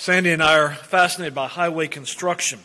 Sandy and I are fascinated by highway construction.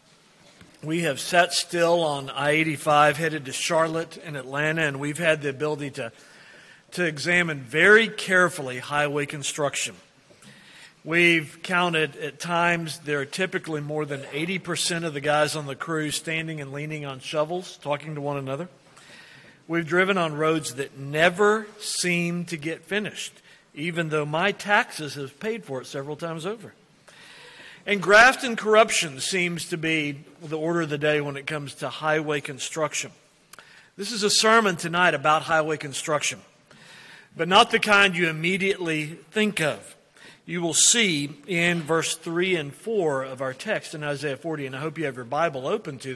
We have sat still on I-85 headed to Charlotte and Atlanta, and we've had the ability to examine very carefully highway construction. We've counted at times there are typically more than 80% of the guys on the crew standing and leaning on shovels, talking to one another. We've driven on roads that never seem to get finished, even though my taxes have paid for it several times over. And graft and corruption seems to be the order of the day when it comes to highway construction. This is a sermon tonight about highway construction, but not the kind you immediately think of. You will see in verse 3 and 4 of our text in Isaiah 40, and I hope you have your Bible open to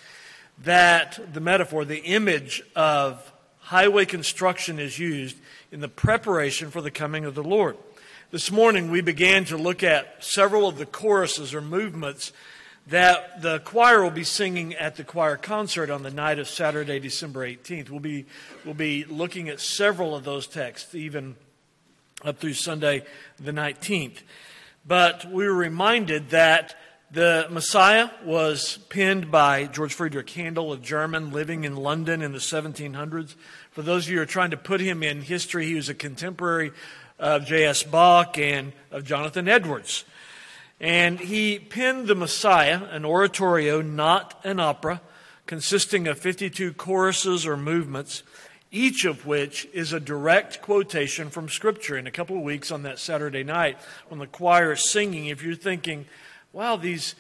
that the metaphor, the image of highway construction is used in the preparation for the coming of the Lord. This morning we began to look at several of the choruses or movements that the choir will be singing at the choir concert on the night of Saturday, December 18th. We'll be looking at several of those texts, even up through Sunday the 19th. But we were reminded that the Messiah was penned by George Friedrich Handel, a German living in London in the 1700s. For those of you who are trying to put him in history, he was a contemporary of J.S. Bach and of Jonathan Edwards. And he penned the Messiah, an oratorio, not an opera, consisting of 52 choruses or movements, each of which is a direct quotation from Scripture. In a couple of weeks on that Saturday night, when the choir is singing, if you're thinking, wow, these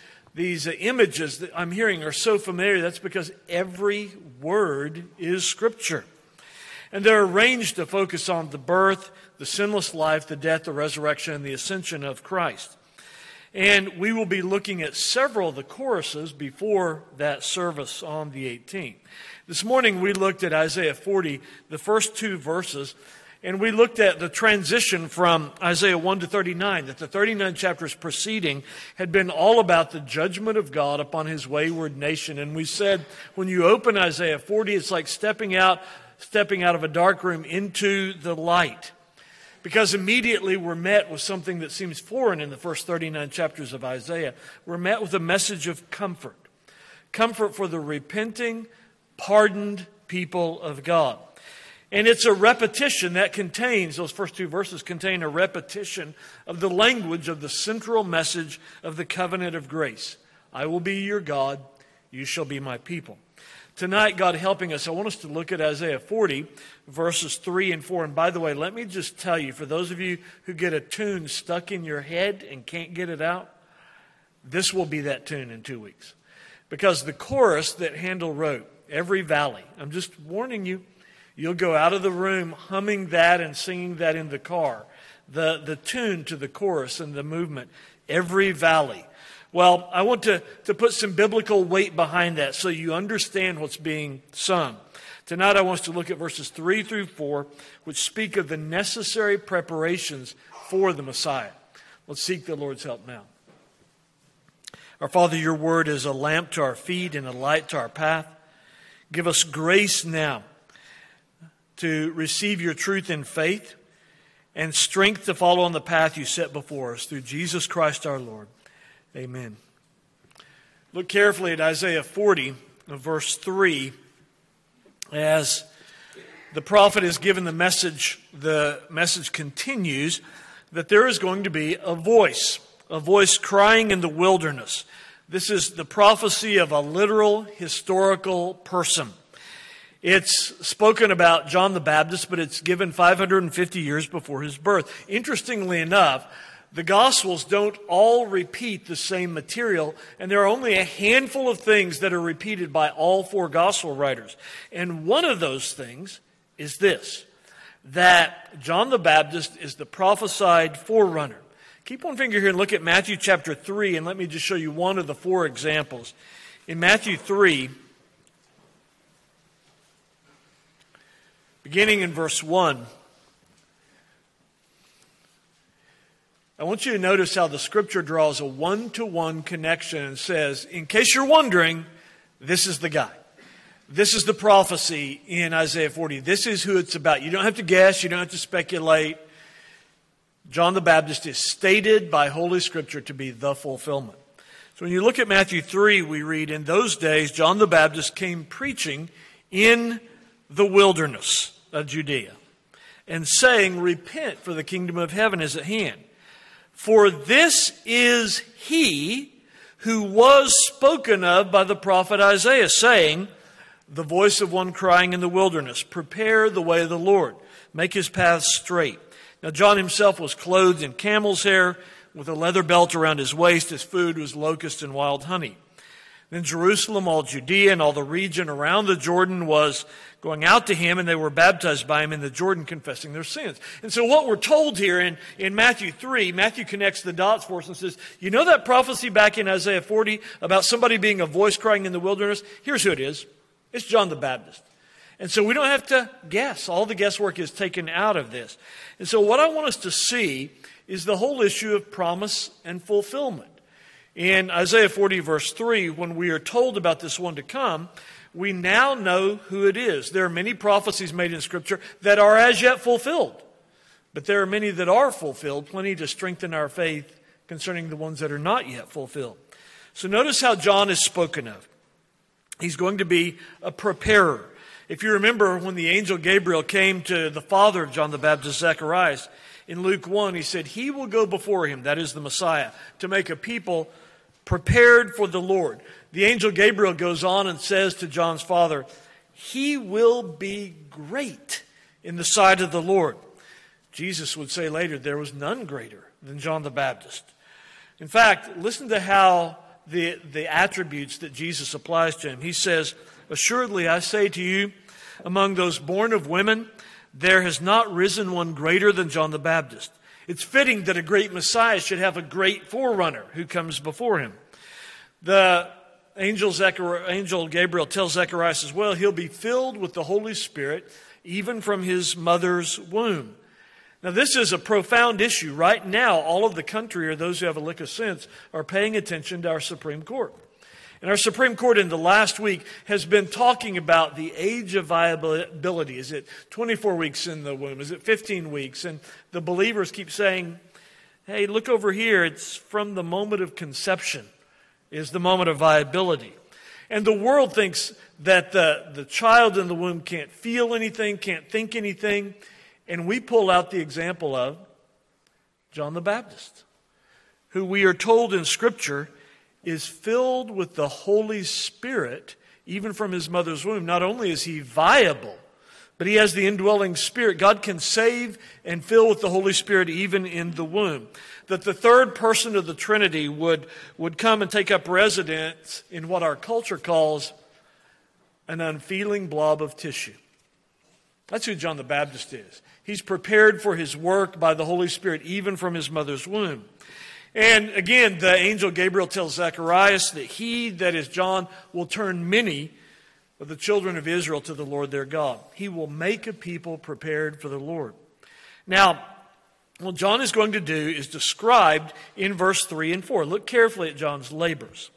images that I'm hearing are so familiar, that's because every word is Scripture. And they're arranged to focus on the birth, the sinless life, the death, the resurrection, and the ascension of Christ. And we will be looking at several of the choruses before that service on the 18th. This morning we looked at Isaiah 40, the first two verses, and we looked at the transition from Isaiah 1 to 39, that the 39 chapters preceding had been all about the judgment of God upon his wayward nation. And we said when you open Isaiah 40, it's like stepping out of a dark room into the light. Because immediately we're met with something that seems foreign in the first 39 chapters of Isaiah. We're met with a message of comfort. Comfort for the repenting, pardoned people of God. And it's a repetition that contains, those first two verses contain a repetition of the language of the central message of the covenant of grace. I will be your God, you shall be my people. Tonight, God helping us, I want us to look at Isaiah 40, verses 3 and 4. And by the way, let me just tell you, for those of you who get a tune stuck in your head and can't get it out, this will be that tune in 2 weeks. Because the chorus that Handel wrote, Every Valley, I'm just warning you, you'll go out of the room humming that and singing that in the car. The tune to the chorus and the movement, Every Valley. Well, I want to put some biblical weight behind that so you understand what's being sung. Tonight I want us to look at verses 3 through 4, which speak of the necessary preparations for the Messiah. Let's seek the Lord's help now. Our Father, your word is a lamp to our feet and a light to our path. Give us grace now to receive your truth in faith and strength to follow on the path you set before us through Jesus Christ our Lord. Amen. Look carefully at Isaiah 40, verse 3, as the prophet is given the message continues that there is going to be a voice crying in the wilderness. This is the prophecy of a literal historical person. It's spoken about John the Baptist, but it's given 550 years before his birth. Interestingly enough, the Gospels don't all repeat the same material, and there are only a handful of things that are repeated by all four Gospel writers. And one of those things is this, that John the Baptist is the prophesied forerunner. Keep one finger here and look at Matthew chapter 3, and let me just show you one of the four examples. In Matthew 3, beginning in verse 1, I want you to notice how the Scripture draws a one-to-one connection and says, in case you're wondering, this is the guy. This is the prophecy in Isaiah 40. This is who it's about. You don't have to guess. You don't have to speculate. John the Baptist is stated by Holy Scripture to be the fulfillment. So when you look at Matthew 3, we read, "In those days John the Baptist came preaching in the wilderness of Judea, and saying, 'Repent, for the kingdom of heaven is at hand. For this is he who was spoken of by the prophet Isaiah, saying, the voice of one crying in the wilderness, prepare the way of the Lord, make his paths straight.' Now John himself was clothed in camel's hair, with a leather belt around his waist. His food was locusts and wild honey. Then Jerusalem, all Judea, and all the region around the Jordan was going out to him, and they were baptized by him in the Jordan, confessing their sins." And so what we're told here in Matthew 3, Matthew connects the dots for us and says, you know that prophecy back in Isaiah 40 about somebody being a voice crying in the wilderness? Here's who it is. It's John the Baptist. And so we don't have to guess. All the guesswork is taken out of this. And so what I want us to see is the whole issue of promise and fulfillment. In Isaiah 40, verse 3, when we are told about this one to come, we now know who it is. There are many prophecies made in Scripture that are as yet fulfilled. But there are many that are fulfilled, plenty to strengthen our faith concerning the ones that are not yet fulfilled. So notice how John is spoken of. He's going to be a preparer. If you remember when the angel Gabriel came to the father of John the Baptist, Zacharias, in Luke 1, he said, "He will go before him," that is the Messiah, "to make a people prepared for the Lord." The angel Gabriel goes on and says to John's father, "He will be great in the sight of the Lord." Jesus would say later, there was none greater than John the Baptist. In fact, listen to how the attributes that Jesus applies to him. He says, "Assuredly, I say to you, among those born of women, there has not risen one greater than John the Baptist." It's fitting that a great Messiah should have a great forerunner who comes before him. The angel Gabriel tells Zacharias as well, he'll be filled with the Holy Spirit, even from his mother's womb. Now, this is a profound issue. Right now, all of the country, or those who have a lick of sense, are paying attention to our Supreme Court. And our Supreme Court in the last week has been talking about the age of viability. Is it 24 weeks in the womb? Is it 15 weeks? And the believers keep saying, hey, look over here. It's from the moment of conception is the moment of viability. And the world thinks that the child in the womb can't feel anything, can't think anything. And we pull out the example of John the Baptist, who we are told in Scripture is filled with the Holy Spirit, even from his mother's womb. Not only is he viable, but he has the indwelling Spirit. God can save and fill with the Holy Spirit even in the womb. That the third person of the Trinity would come and take up residence in what our culture calls an unfeeling blob of tissue. That's who John the Baptist is. He's prepared for his work by the Holy Spirit, even from his mother's womb. And again, the angel Gabriel tells Zacharias that he, that is John, will turn many of the children of Israel to the Lord their God. He will make a people prepared for the Lord. Now, what John is going to do is described in verse 3 and 4. Look carefully at John's labors.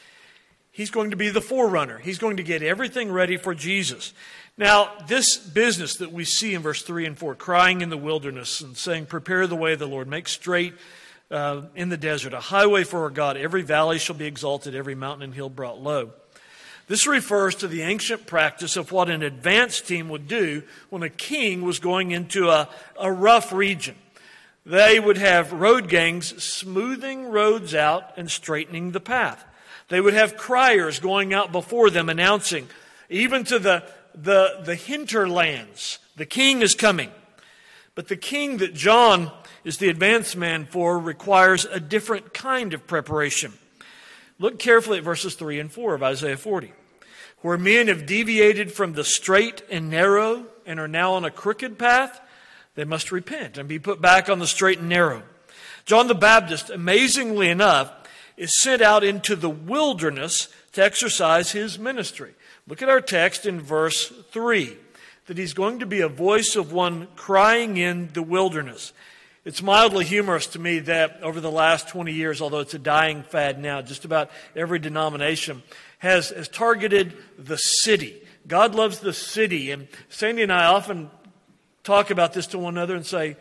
He's going to be the forerunner. He's going to get everything ready for Jesus. Now, this business that we see in verse 3 and 4, crying in the wilderness and saying, prepare the way of the Lord, make straight in the desert a highway for our God. Every valley shall be exalted, every mountain and hill brought low. This refers to the ancient practice of what an advance team would do when a king was going into a rough region. They would have road gangs smoothing roads out and straightening the path. They would have criers going out before them announcing, even to the hinterlands, the king is coming. But the king that John is the advance man for requires a different kind of preparation. Look carefully at verses 3 and 4 of Isaiah 40. Where men have deviated from the straight and narrow and are now on a crooked path, they must repent and be put back on the straight and narrow. John the Baptist, amazingly enough, is sent out into the wilderness to exercise his ministry. Look at our text in verse 3, that he's going to be a voice of one crying in the wilderness. It's mildly humorous to me that over the last 20 years, although it's a dying fad now, just about every denomination has targeted the city. God loves the city. And Sandy and I often talk about this to one another and say,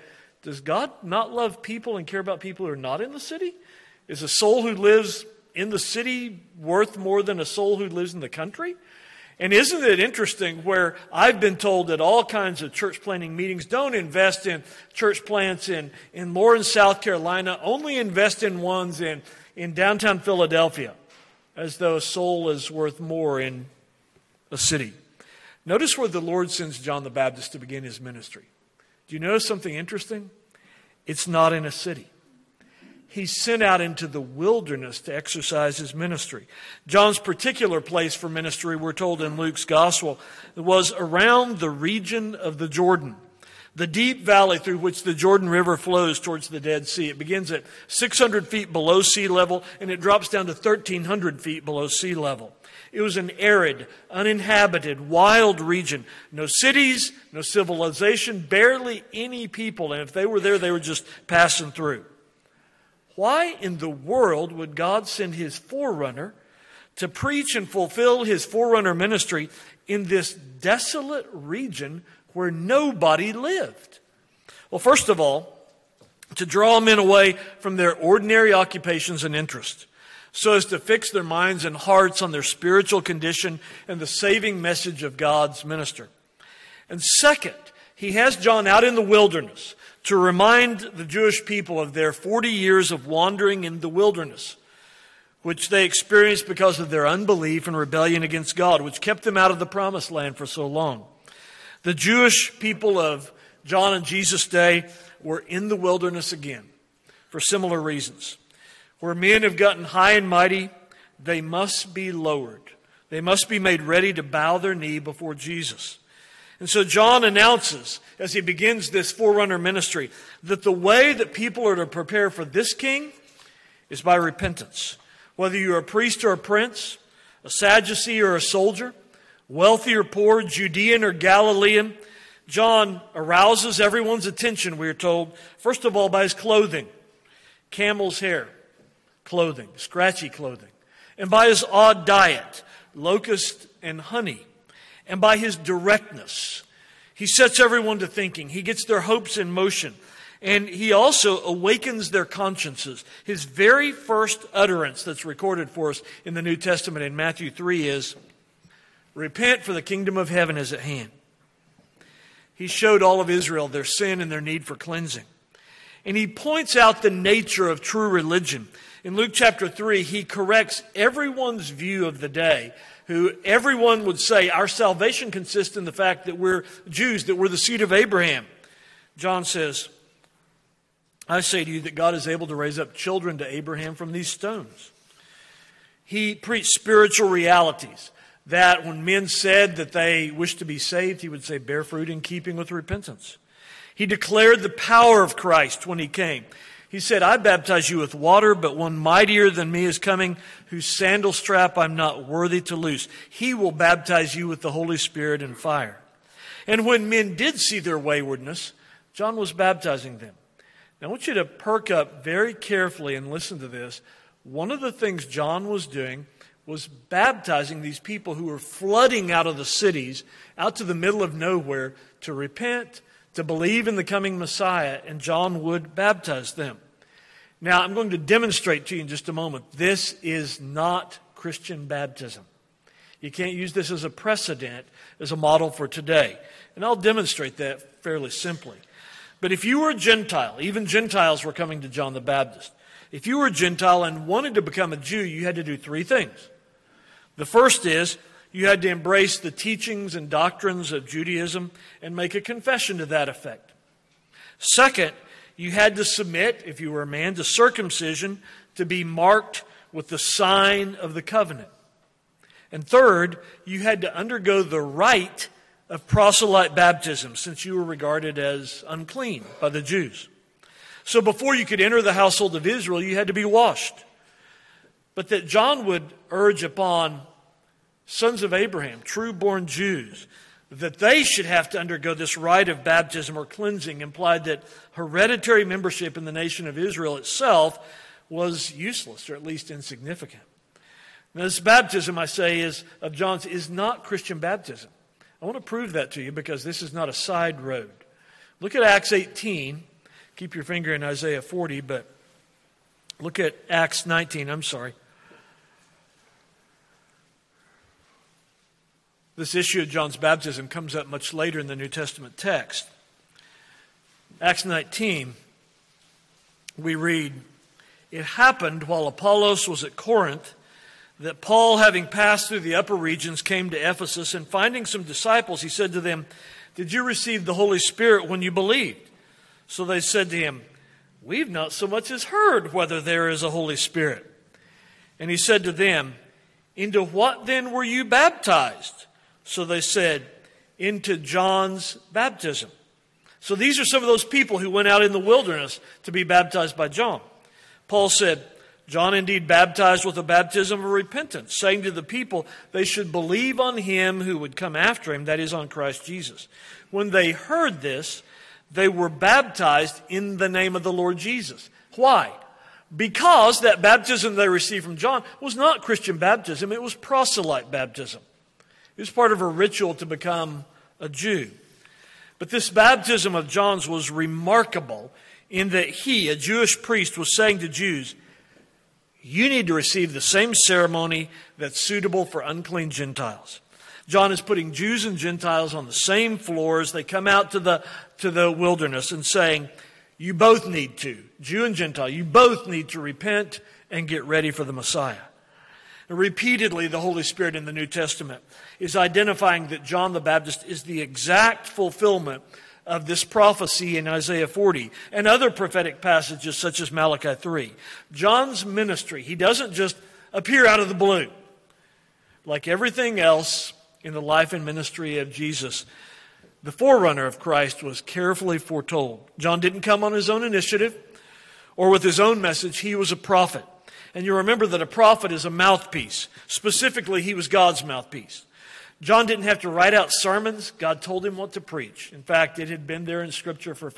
Does God not love people and care about people who are not in the city? Is a soul who lives in the city worth more than a soul who lives in the country? And isn't it interesting where I've been told that all kinds of church planting meetings don't invest in church plants in Lawrence, South Carolina, only invest in ones in downtown Philadelphia, as though a soul is worth more in a city. Notice where the Lord sends John the Baptist to begin his ministry. Do you notice something interesting? It's not in a city. He's sent out into the wilderness to exercise his ministry. John's particular place for ministry, we're told in Luke's gospel, was around the region of the Jordan, the deep valley through which the Jordan River flows towards the Dead Sea. It begins at 600 feet below sea level, and it drops down to 1,300 feet below sea level. It was an arid, uninhabited, wild region. No cities, no civilization, barely any people. And if they were there, they were just passing through. Why in the world would God send his forerunner to preach and fulfill his forerunner ministry in this desolate region where nobody lived? Well, first of all, to draw men away from their ordinary occupations and interests, so as to fix their minds and hearts on their spiritual condition and the saving message of God's minister. And second, he has John out in the wilderness to remind the Jewish people of their 40 years of wandering in the wilderness, which they experienced because of their unbelief and rebellion against God, which kept them out of the promised land for so long. The Jewish people of John and Jesus' day were in the wilderness again for similar reasons. Where men have gotten high and mighty, they must be lowered. They must be made ready to bow their knee before Jesus. And so John announces, as he begins this forerunner ministry, that the way that people are to prepare for this king is by repentance. Whether you're a priest or a prince, a Sadducee or a soldier, wealthy or poor, Judean or Galilean, John arouses everyone's attention, we are told, first of all by his clothing, camel's hair clothing, scratchy clothing, and by his odd diet, locust and honey, and by his directness. He sets everyone to thinking. He gets their hopes in motion. And he also awakens their consciences. His very first utterance that's recorded for us in the New Testament in Matthew 3 is, "Repent, for the kingdom of heaven is at hand." He showed all of Israel their sin and their need for cleansing. And he points out the nature of true religion. In Luke chapter 3, he corrects everyone's view of the day, who everyone would say, our salvation consists in the fact that we're Jews, that we're the seed of Abraham. John says, I say to you that God is able to raise up children to Abraham from these stones. He preached spiritual realities, that when men said that they wished to be saved, he would say, bear fruit in keeping with repentance. He declared the power of Christ when he came. He said, I baptize you with water, but one mightier than me is coming, whose sandal strap I'm not worthy to loose. He will baptize you with the Holy Spirit and fire. And when men did see their waywardness, John was baptizing them. Now I want you to perk up very carefully and listen to this. One of the things John was doing was baptizing these people who were flooding out of the cities, out to the middle of nowhere, to repent, to believe in the coming Messiah, and John would baptize them. Now, I'm going to demonstrate to you in just a moment, this is not Christian baptism. You can't use this as a precedent, as a model for today. And I'll demonstrate that fairly simply. But if you were a Gentile, even Gentiles were coming to John the Baptist. If you were a Gentile and wanted to become a Jew, you had to do three things. The first is, you had to embrace the teachings and doctrines of Judaism and make a confession to that effect. Second, you had to submit, if you were a man, to circumcision to be marked with the sign of the covenant. And third, you had to undergo the rite of proselyte baptism, since you were regarded as unclean by the Jews. So before you could enter the household of Israel, you had to be washed. But that John would urge upon sons of Abraham, true-born Jews, that they should have to undergo this rite of baptism or cleansing implied that hereditary membership in the nation of Israel itself was useless, or at least insignificant. Now, this baptism, I say, of John's is not Christian baptism. I want to prove that to you because this is not a side road. Look at Acts 18. keep your finger in Isaiah 40, but look at Acts 19. This issue of John's baptism comes up much later in the New Testament text. Acts 19, we read, "It happened while Apollos was at Corinth that Paul, having passed through the upper regions, came to Ephesus, and finding some disciples, he said to them, 'Did you receive the Holy Spirit when you believed?' So they said to him, 'We've not so much as heard whether there is a Holy Spirit.' And he said to them, 'Into what then were you baptized?' So they said, 'Into John's baptism.'" So these are some of those people who went out in the wilderness to be baptized by John. Paul said, "John indeed baptized with a baptism of repentance, saying to the people they should believe on him who would come after him, that is, on Christ Jesus. When they heard this, they were baptized in the name of the Lord Jesus." Why? Because that baptism they received from John was not Christian baptism, it was proselyte baptism. It was part of a ritual to become a Jew. But this baptism of John's was remarkable in that he, a Jewish priest, was saying to Jews, you need to receive the same ceremony that's suitable for unclean Gentiles. John is putting Jews and Gentiles on the same floor as they come out to the wilderness and saying, you both need to, Jew and Gentile, you both need to repent and get ready for the Messiah. And repeatedly, the Holy Spirit in the New Testament is identifying that John the Baptist is the exact fulfillment of this prophecy in Isaiah 40 and other prophetic passages such as Malachi 3. John's ministry, he doesn't just appear out of the blue. Like everything else in the life and ministry of Jesus, the forerunner of Christ was carefully foretold. John didn't come on his own initiative or with his own message. He was a prophet. And you remember that a prophet is a mouthpiece. Specifically, he was God's mouthpiece. John didn't have to write out sermons. God told him what to preach. In fact, it had been there in Scripture for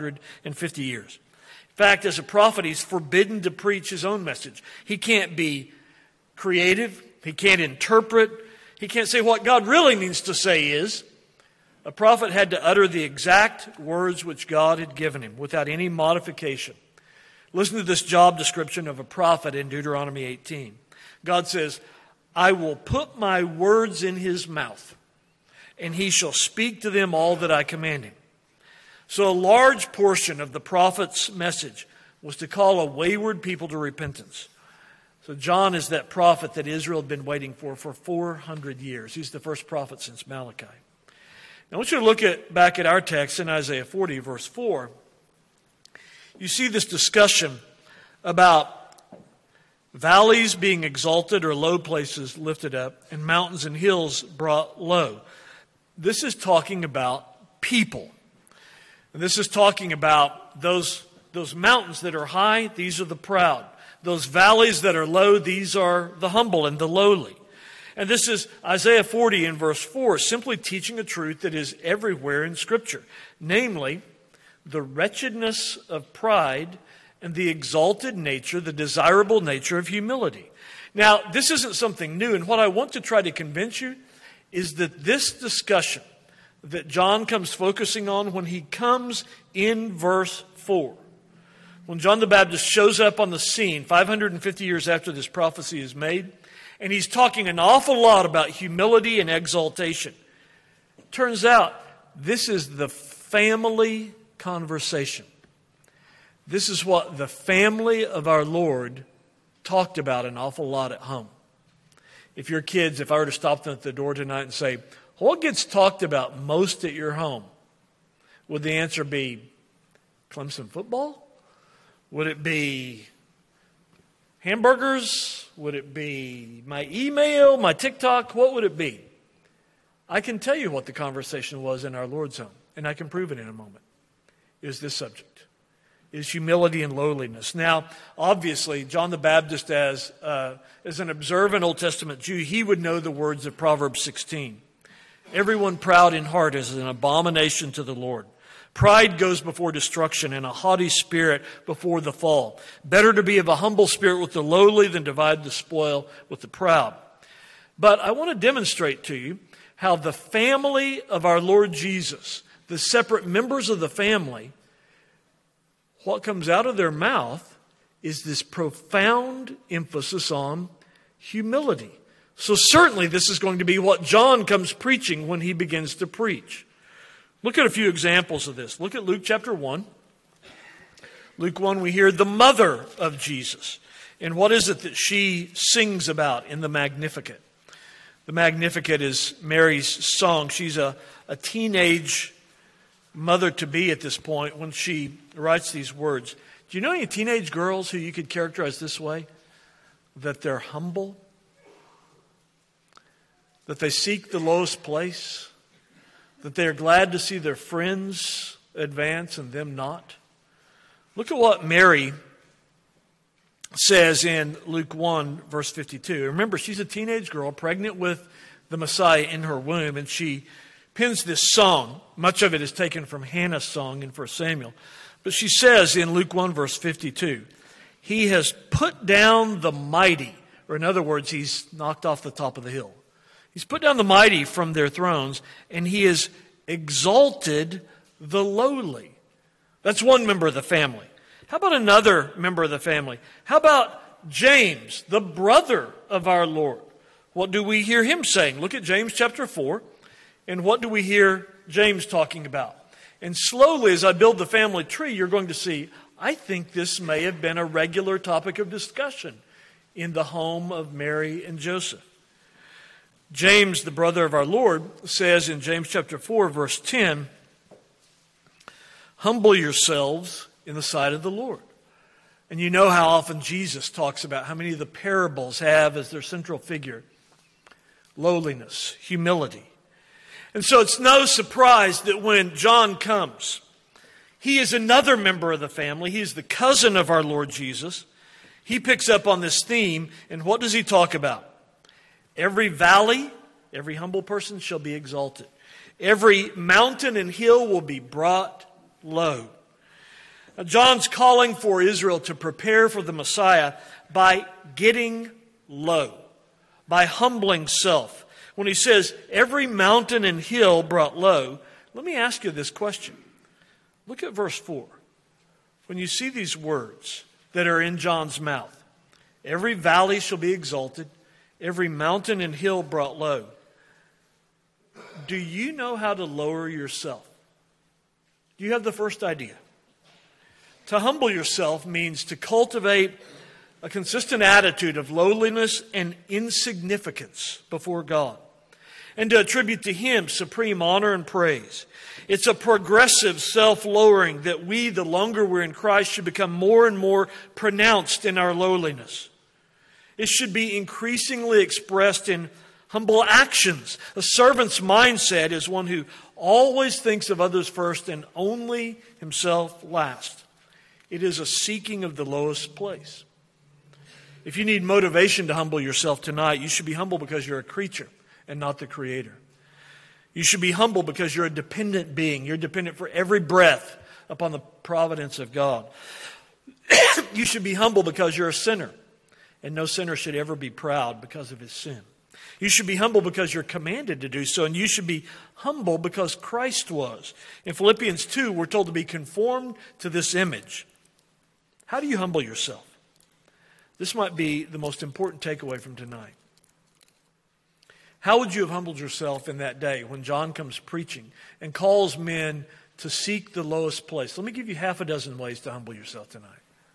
550 years. In fact, as a prophet, he's forbidden to preach his own message. He can't be creative. He can't interpret. He can't say what God really means to say is. A prophet had to utter the exact words which God had given him without any modification. Listen to this job description of a prophet in Deuteronomy 18. God says, I will put my words in his mouth, and he shall speak to them all that I command him. So a large portion of the prophet's message was to call a wayward people to repentance. So John is that prophet that Israel had been waiting for 400 years. He's the first prophet since Malachi. Now I want you to look back at our text in Isaiah 40, verse 4. You see this discussion about valleys being exalted or low places lifted up and mountains and hills brought low. This is talking about people. And this is talking about those mountains that are high, these are the proud. Those valleys that are low, these are the humble and the lowly. And this is Isaiah 40 in verse 4, simply teaching a truth that is everywhere in Scripture. Namely, the wretchedness of pride and the exalted nature, the desirable nature of humility. Now, this isn't something new, and what I want to try to convince you is that this discussion that John comes focusing on when he comes in verse 4, when John the Baptist shows up on the scene 550 years after this prophecy is made, and he's talking an awful lot about humility and exaltation. Turns out, this is the family conversation. This is what the family of our Lord talked about an awful lot at home. If your kids, if I were to stop them at the door tonight and say, what gets talked about most at your home? Would the answer be Clemson football? Would it be hamburgers? Would it be my email, my TikTok? What would it be? I can tell you what the conversation was in our Lord's home, and I can prove it in a moment. Is this subject. Is humility and lowliness. Now, obviously, John the Baptist, as an observant Old Testament Jew, he would know the words of Proverbs 16. Everyone proud in heart is an abomination to the Lord. Pride goes before destruction, and a haughty spirit before the fall. Better to be of a humble spirit with the lowly than divide the spoil with the proud. But I want to demonstrate to you how the family of our Lord Jesus, the separate members of the family, what comes out of their mouth is this profound emphasis on humility. So certainly this is going to be what John comes preaching when he begins to preach. Look at a few examples of this. Look at Luke chapter 1. Luke 1, we hear the mother of Jesus. And what is it that she sings about in the Magnificat? The Magnificat is Mary's song. She's a teenage mother-to-be at this point when she writes these words. Do you know any teenage girls who you could characterize this way? That they're humble, that they seek the lowest place, that they are glad to see their friends advance and them not. Look at what Mary says in Luke 1, verse 52. Remember, she's a teenage girl pregnant with the Messiah in her womb, and she pens this song. Much of it is taken from Hannah's song in 1 Samuel. But she says in Luke 1, verse 52, He has put down the mighty, or in other words, He's knocked off the top of the hill. He's put down the mighty from their thrones, and He has exalted the lowly. That's one member of the family. How about another member of the family? How about James, the brother of our Lord? What do we hear him saying? Look at James chapter 4, and what do we hear James talking about? And slowly, as I build the family tree, you're going to see, I think this may have been a regular topic of discussion in the home of Mary and Joseph. James, the brother of our Lord, says in James chapter 4, verse 10, Humble yourselves in the sight of the Lord. And you know how often Jesus talks about how many of the parables have as their central figure lowliness, humility. And so it's no surprise that when John comes, he is another member of the family. He is the cousin of our Lord Jesus. He picks up on this theme, and what does he talk about? Every valley, every humble person shall be exalted. Every mountain and hill will be brought low. Now, John's calling for Israel to prepare for the Messiah by getting low, by humbling self. When he says, every mountain and hill brought low, let me ask you this question. Look at verse 4. When you see these words that are in John's mouth, every valley shall be exalted, every mountain and hill brought low. Do you know how to lower yourself? Do you have the first idea? To humble yourself means to cultivate a consistent attitude of lowliness and insignificance before God, and to attribute to Him supreme honor and praise. It's a progressive self-lowering that we, the longer we're in Christ, should become more and more pronounced in our lowliness. It should be increasingly expressed in humble actions. A servant's mindset is one who always thinks of others first and only himself last. It is a seeking of the lowest place. If you need motivation to humble yourself tonight, you should be humble because you're a creature and not the Creator. You should be humble because you're a dependent being. You're dependent for every breath upon the providence of God. You should be humble because you're a sinner, and no sinner should ever be proud because of his sin. You should be humble because you're commanded to do so, and you should be humble because Christ was. In Philippians 2, we're told to be conformed to this image. How do you humble yourself? This might be the most important takeaway from tonight. How would you have humbled yourself in that day when John comes preaching and calls men to seek the lowest place? Let me give you half a dozen ways to humble yourself tonight.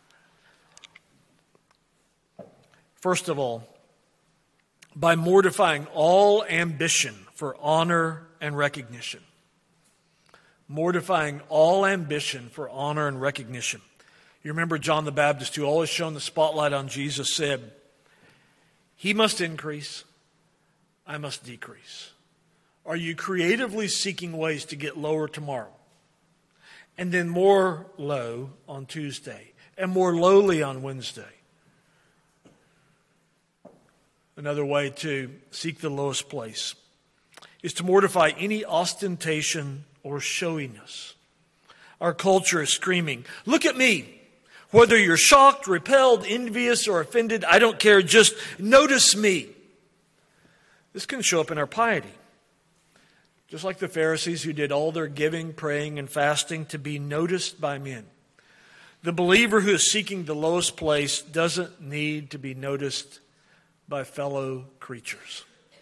First of all, by mortifying all ambition for honor and recognition. Mortifying all ambition for honor and recognition. You remember John the Baptist, who always shone the spotlight on Jesus, said, He must increase, I must decrease. Are you creatively seeking ways to get lower tomorrow? And then more low on Tuesday, and more lowly on Wednesday? Another way to seek the lowest place is to mortify any ostentation or showiness. Our culture is screaming, look at me. Whether you're shocked, repelled, envious, or offended, I don't care. Just notice me. This can show up in our piety. Just like the Pharisees who did all their giving, praying, and fasting to be noticed by men. The believer who is seeking the lowest place doesn't need to be noticed by fellow creatures.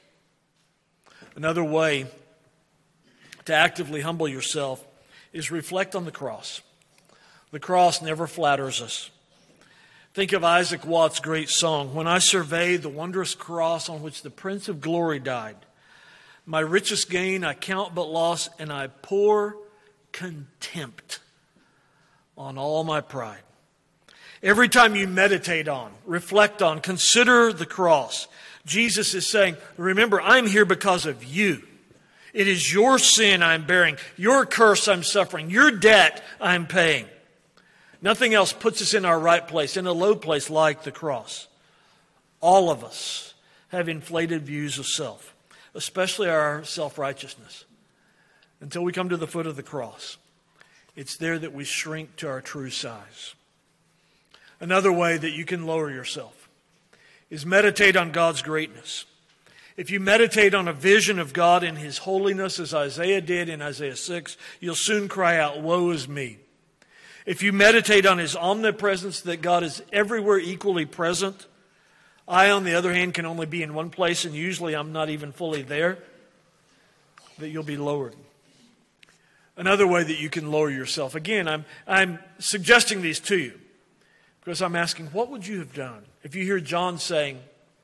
Another way to actively humble yourself is reflect on the cross. The cross never flatters us. Think of Isaac Watts' great song, "When I survey the wondrous cross on which the Prince of Glory died, my richest gain I count but loss, and I pour contempt on all my pride." Every time you meditate on, reflect on, consider the cross, Jesus is saying, remember, I'm here because of you. It is your sin I'm bearing, your curse I'm suffering, your debt I'm paying. Nothing else puts us in our right place, in a low place like the cross. All of us have inflated views of self, especially our self-righteousness. Until we come to the foot of the cross, it's there that we shrink to our true size. Another way that you can lower yourself is meditate on God's greatness. If you meditate on a vision of God in His holiness, as Isaiah did in Isaiah 6, you'll soon cry out, "Woe is me." If you meditate on His omnipresence, that God is everywhere equally present, I, on the other hand, can only be in one place, and usually I'm not even fully there, that you'll be lowered. Another way that you can lower yourself, again, I'm suggesting these to you, because I'm asking, what would you have done if you hear John saying,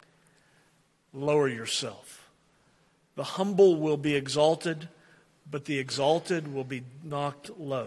lower yourself? The humble will be exalted, but the exalted will be knocked low.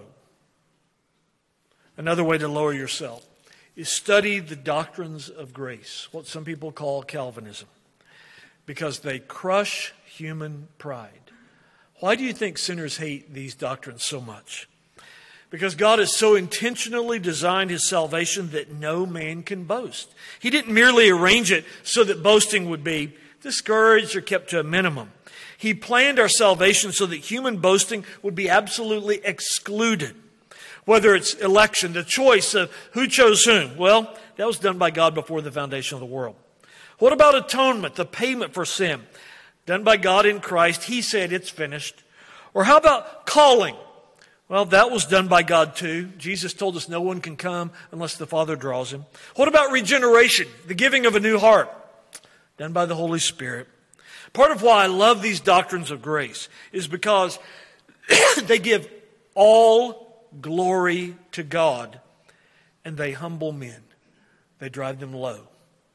Another way to lower yourself is study the doctrines of grace, what some people call Calvinism, because they crush human pride. Why do you think sinners hate these doctrines so much? Because God has so intentionally designed His salvation that no man can boast. He didn't merely arrange it so that boasting would be discouraged or kept to a minimum. He planned our salvation so that human boasting would be absolutely excluded. Whether it's election, the choice of who chose whom, well, that was done by God before the foundation of the world. What about atonement, the payment for sin? Done by God in Christ. He said it's finished. Or how about calling? Well, that was done by God too. Jesus told us no one can come unless the Father draws him. What about regeneration, the giving of a new heart? Done by the Holy Spirit. Part of why I love these doctrines of grace is because they give all glory to God and they humble men. They drive them low.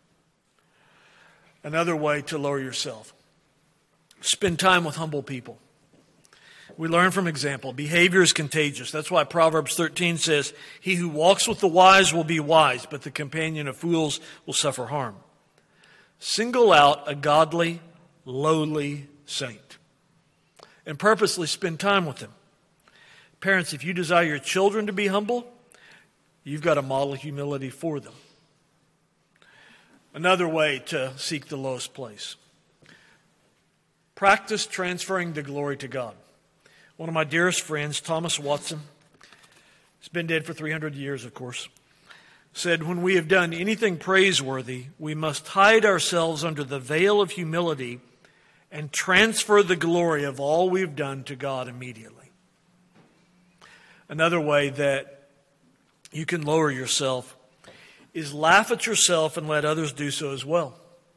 Another way to lower yourself, spend time with humble people. We learn from example. Behavior is contagious. That's why Proverbs 13 says, "He who walks with the wise will be wise, but the companion of fools will suffer harm." Single out a godly, lowly saint and purposely spend time with them. Parents, if you desire your children to be humble, you've got to model humility for them. Another way to seek the lowest place. Practice transferring the glory to God. One of my dearest friends, Thomas Watson, he's been dead for 300 years, of course, said, "When we have done anything praiseworthy, we must hide ourselves under the veil of humility and transfer the glory of all we've done to God immediately." Another way that you can lower yourself is laugh at yourself and let others do so as well.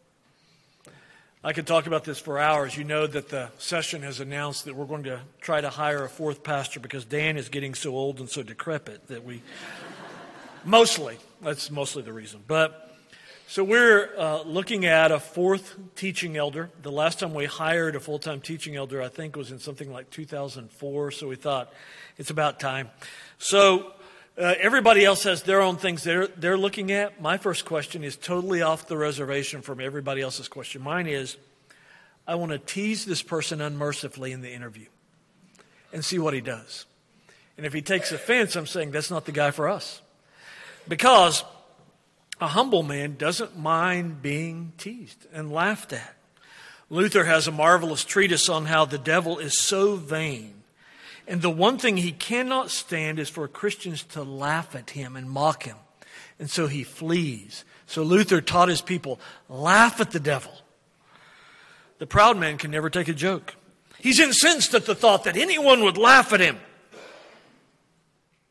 I could talk about this for hours. You know that the session has announced that we're going to try to hire a fourth pastor because Dan is getting so old and so decrepit that we... That's mostly the reason. But so we're looking at a fourth teaching elder. The last time we hired a full-time teaching elder, I think, was in something like 2004. So we thought it's about time. So everybody else has their own things they're looking at. My first question is totally off the reservation from everybody else's question. Mine is, I want to tease this person unmercifully in the interview and see what he does. And if he takes offense, I'm saying that's not the guy for us. Because a humble man doesn't mind being teased and laughed at. Luther has a marvelous treatise on how the devil is so vain. And the one thing he cannot stand is for Christians to laugh at him and mock him. And so he flees. So Luther taught his people, laugh at the devil. The proud man can never take a joke. He's incensed at the thought that anyone would laugh at him.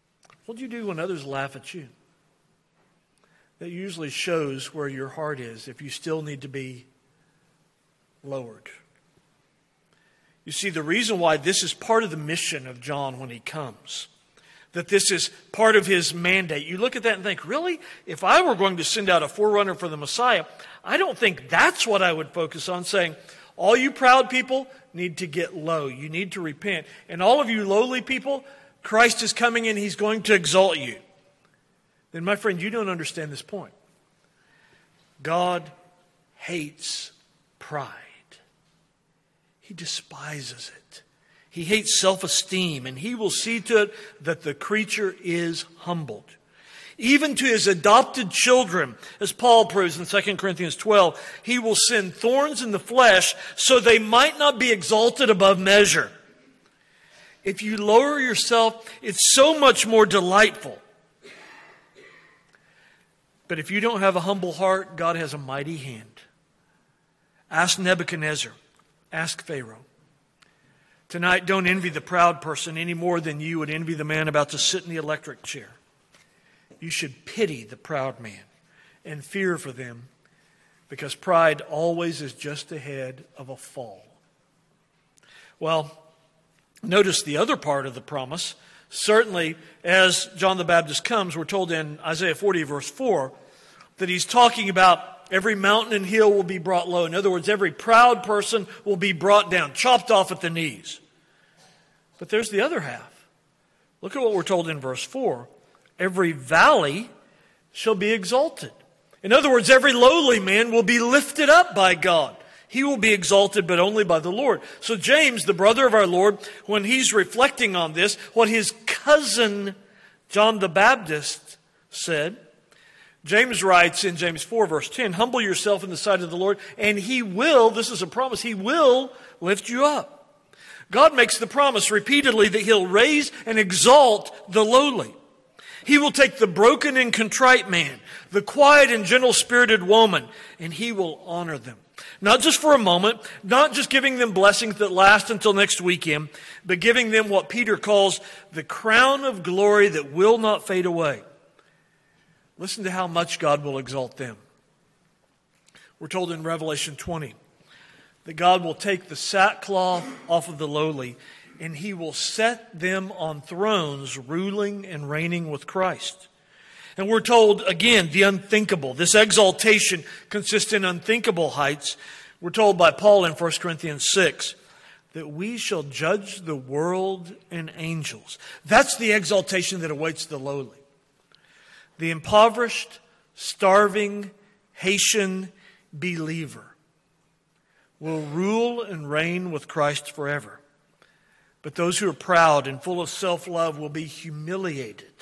What do you do when others laugh at you? That usually shows where your heart is, if you still need to be lowered. You see, the reason why this is part of the mission of John when he comes, that this is part of his mandate. You look at that and think, really? If I were going to send out a forerunner for the Messiah, I don't think that's what I would focus on, saying, all you proud people need to get low. You need to repent. And all of you lowly people, Christ is coming and he's going to exalt you. Then, my friend, you don't understand this point. God hates pride. He despises it. He hates self-esteem, and he will see to it that the creature is humbled. Even to his adopted children, as Paul proves in 2 Corinthians 12, he will send thorns in the flesh so they might not be exalted above measure. If you lower yourself, it's so much more delightful. But if you don't have a humble heart, God has a mighty hand. Ask Nebuchadnezzar. Ask Pharaoh. Tonight, don't envy the proud person any more than you would envy the man about to sit in the electric chair. You should pity the proud man and fear for them, because pride always is just ahead of a fall. Well, notice the other part of the promise. Certainly, as John the Baptist comes, we're told in Isaiah 40, verse 4, that he's talking about every mountain and hill will be brought low. In other words, every proud person will be brought down, chopped off at the knees. But there's the other half. Look at what we're told in verse 4. Every valley shall be exalted. In other words, every lowly man will be lifted up by God. He will be exalted, but only by the Lord. So James, the brother of our Lord, when he's reflecting on this, what his cousin John the Baptist said, James writes in James 4, verse 10, humble yourself in the sight of the Lord, and he will, this is a promise, he will lift you up. God makes the promise repeatedly that he'll raise and exalt the lowly. He will take the broken and contrite man, the quiet and gentle-spirited woman, and he will honor them. Not just for a moment, not just giving them blessings that last until next weekend, but giving them what Peter calls the crown of glory that will not fade away. Listen to how much God will exalt them. We're told in Revelation 20 that God will take the sackcloth off of the lowly and he will set them on thrones ruling and reigning with Christ. And we're told, again, the unthinkable. This exaltation consists in unthinkable heights. We're told by Paul in 1 Corinthians 6 that we shall judge the world and angels. That's the exaltation that awaits the lowly. The impoverished, starving, Haitian believer will rule and reign with Christ forever. But those who are proud and full of self-love will be humiliated,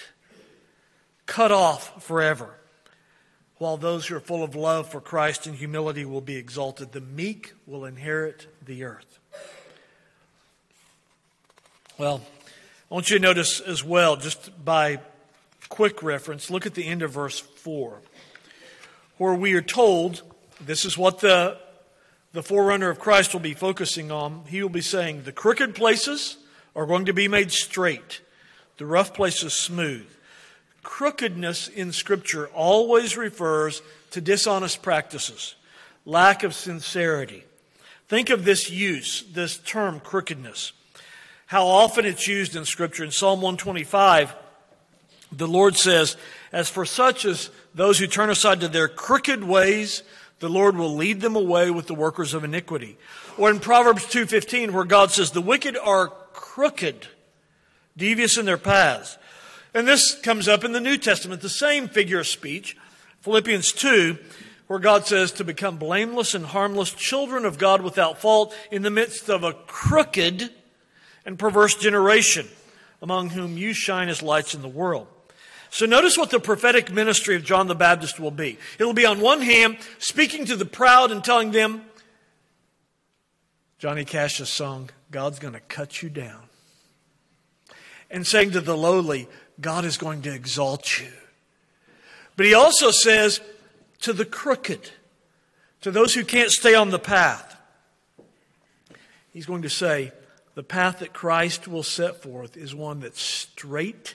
cut off forever, while those who are full of love for Christ and humility will be exalted. The meek will inherit the earth. Well, I want you to notice as well, just by quick reference, look at the end of verse 4, where we are told, this is what the forerunner of Christ will be focusing on. He will be saying, the crooked places are going to be made straight, the rough places smooth. Crookedness in Scripture always refers to dishonest practices, lack of sincerity. Think of this use, this term crookedness, how often it's used in Scripture. In Psalm 125, the Lord says, as for such as those who turn aside to their crooked ways, the Lord will lead them away with the workers of iniquity. Or in Proverbs 2:15, where God says, the wicked are crooked, devious in their paths. And this comes up in the New Testament, the same figure of speech. Philippians 2, where God says to become blameless and harmless, children of God without fault in the midst of a crooked and perverse generation, among whom you shine as lights in the world. So notice what the prophetic ministry of John the Baptist will be. It will be on one hand, speaking to the proud and telling them, Johnny Cash's song, God's going to cut you down. And saying to the lowly, God is going to exalt you. But he also says to the crooked, to those who can't stay on the path, he's going to say, the path that Christ will set forth is one that's straight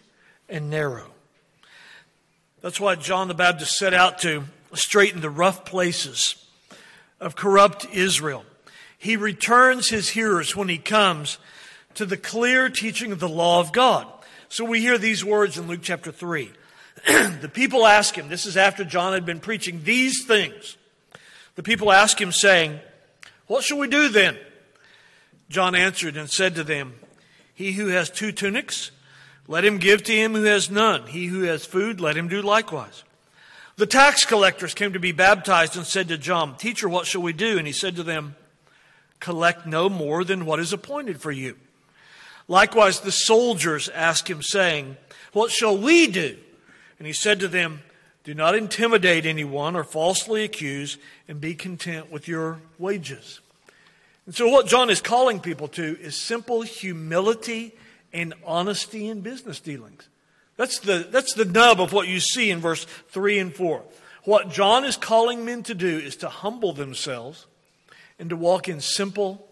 and narrow. That's why John the Baptist set out to straighten the rough places of corrupt Israel. He returns his hearers when he comes to the clear teaching of the law of God. So we hear these words in Luke chapter 3. The people ask him, this is after John had been preaching these things. The people ask him, saying, "What shall we do then?" John answered and said to them, "He who has 2 tunics, let him give to him who has none. He who has food, let him do likewise." The tax collectors came to be baptized and said to John, "Teacher, what shall we do?" And he said to them, "Collect no more than what is appointed for you." Likewise, the soldiers asked him, saying, "What shall we do?" And he said to them, "Do not intimidate anyone or falsely accuse, and be content with your wages." And so what John is calling people to is simple humility and honesty in business dealings. That's the nub of what you see in verse 3 and 4. What John is calling men to do is to humble themselves and to walk in simple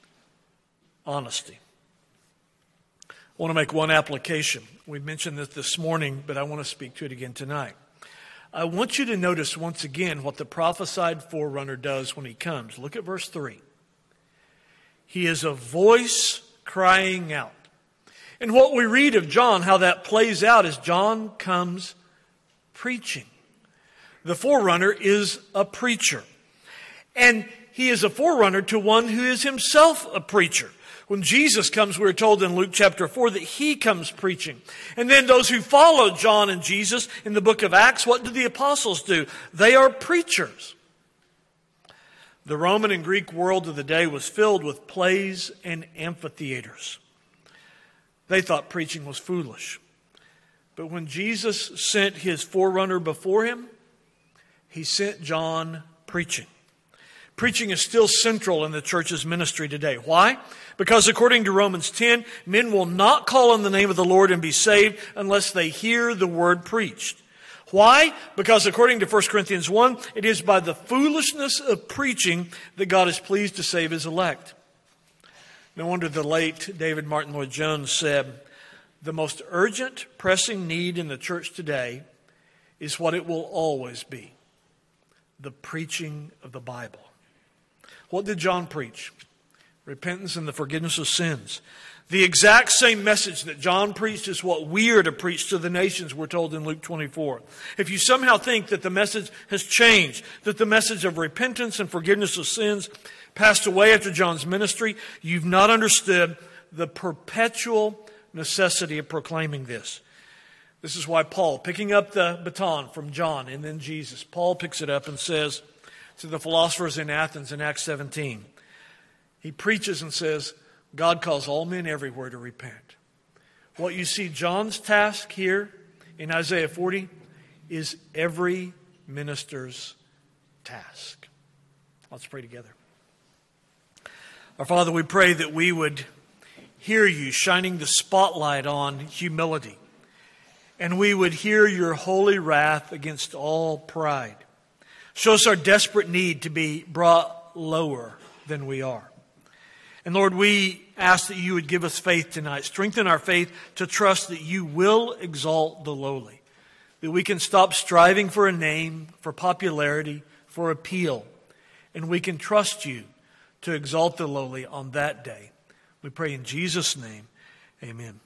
honesty. I want to make one application. We mentioned this morning, but I want to speak to it again tonight. I want you to notice once again what the prophesied forerunner does when he comes. Look at verse 3. He is a voice crying out. And what we read of John, how that plays out, is John comes preaching. The forerunner is a preacher. And he is a forerunner to one who is himself a preacher. When Jesus comes, we're told in Luke chapter 4 that he comes preaching. And then those who follow John and Jesus in the book of Acts, what do the apostles do? They are preachers. The Roman and Greek world of the day was filled with plays and amphitheaters. They thought preaching was foolish. But when Jesus sent his forerunner before him, he sent John preaching. Preaching is still central in the church's ministry today. Why? Because according to Romans 10, men will not call on the name of the Lord and be saved unless they hear the word preached. Why? Because according to 1 Corinthians 1, it is by the foolishness of preaching that God is pleased to save his elect. No wonder the late David Martin Lloyd-Jones said, "The most urgent, pressing need in the church today is what it will always be, the preaching of the Bible." What did John preach? Repentance and the forgiveness of sins. The exact same message that John preached is what we are to preach to the nations, we're told in Luke 24. If you somehow think that the message has changed, that the message of repentance and forgiveness of sins passed away after John's ministry, you've not understood the perpetual necessity of proclaiming this. This is why Paul, picking up the baton from John and then Jesus, Paul picks it up and says to the philosophers in Athens in Acts 17, he preaches and says, God calls all men everywhere to repent. What you see John's task here in Isaiah 40 is every minister's task. Let's pray together. Our Father, we pray that we would hear you shining the spotlight on humility, and we would hear your holy wrath against all pride. Show us our desperate need to be brought lower than we are. And Lord, we ask that you would give us faith tonight. Strengthen our faith to trust that you will exalt the lowly. That we can stop striving for a name, for popularity, for appeal. And we can trust you to exalt the lowly on that day. We pray in Jesus' name. Amen.